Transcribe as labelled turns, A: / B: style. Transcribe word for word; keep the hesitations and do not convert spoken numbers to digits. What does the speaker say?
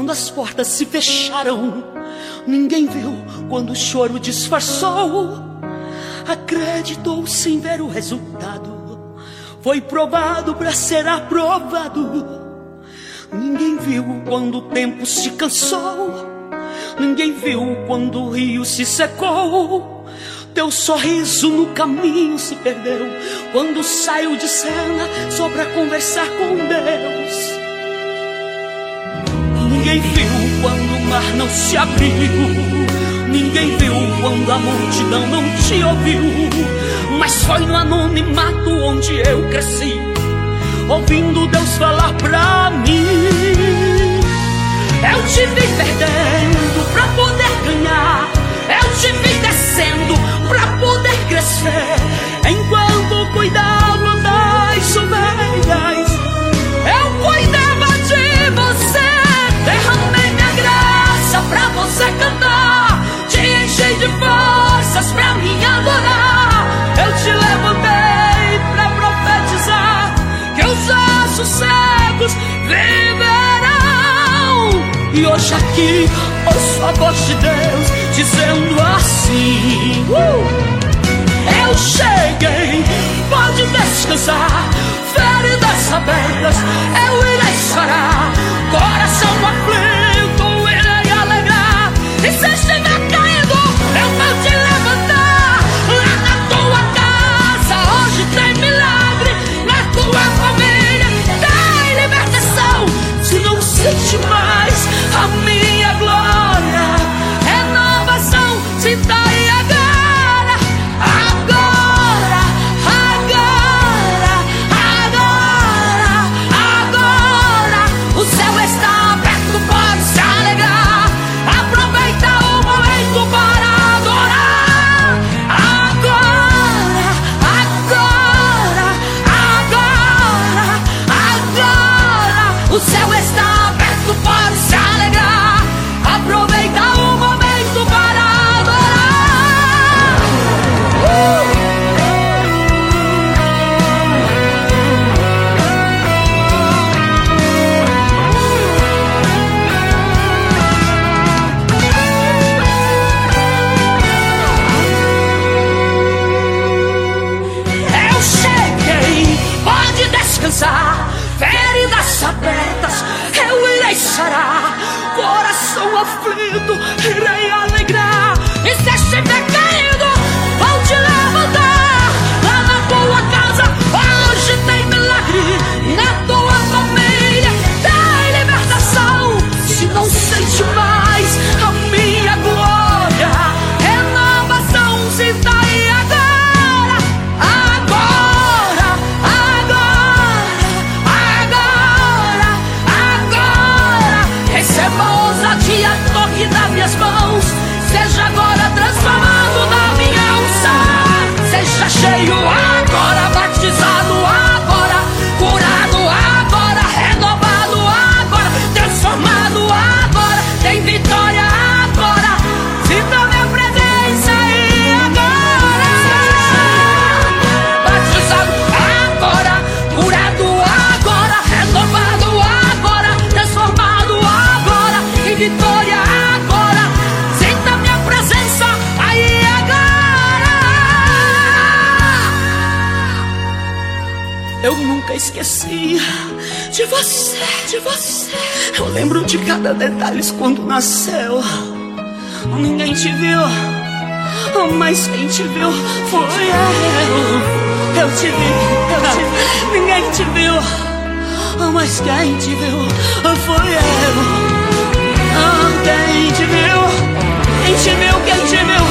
A: quando as portas se fecharam. Ninguém viu quando o choro disfarçou. Acreditou sem ver o resultado. Foi provado para ser aprovado. Ninguém viu quando o tempo se cansou. Ninguém viu quando o rio se secou. Teu sorriso no caminho se perdeu quando saiu de cena só pra conversar com Deus. Ninguém viu quando o mar não se abriu. Ninguém viu quando a multidão não te ouviu. Mas foi no anonimato onde eu cresci, ouvindo Deus falar pra mim. Eu te vi perdendo pra poder ganhar. Eu te vi descendo pra poder crescer. Enquanto cuidava das ovelhas, eu cuidava de você. Derramei minha graça pra você cantar. Te enchei de forças pra me adorar. Eu te levantei pra profetizar que os ossos secos viverão. E hoje aqui ouço a voz de Deus dizendo assim: uh! Eu cheguei, pode descansar. Feridas abertas eu irei sarar. Coração aflito irei alegrar. E se estiver caído eu vou te levantar. Lá na tua casa hoje tem milagre. Na tua família tem libertação. Se não sente mais a minha glória, renovação se dá aí agora. Agora, agora, agora, agora. O céu está aberto, pode se alegrar. Aproveita o momento para adorar. Agora, agora, agora, agora. O céu está aberto, pode se alegrar. Aproveita o momento para adorar. uh! Eu cheguei, pode descansar. Feridas abertas eu irei sarar. Coração aflito irei alegrar. E se estiver caído vou te levantar. Lá na tua casa hoje tem milagre. Na tua família tem libertação. Se não sente mais a minha glória, renovação se dá aí agora. Agora, agora, agora, agora. Receba a ousadia, toque das minhas mãos. Seja agora transformado na minha unção. Seja cheio agora, batizado agora, curado agora, renovado agora, transformado agora, tem vitória agora. Sinta minha presença aí agora. Batizado agora, curado agora, renovado agora, transformado agora, tem vitória agora. Sinta minha presença aí agora. Eu nunca esqueci de você, de você. Eu lembro de cada detalhe quando nasceu. Ninguém te viu, mas quem te viu foi eu. Eu te vi, eu te vi. Ninguém te viu, mas quem te viu foi eu. Quem te viu, quem te viu, quem te viu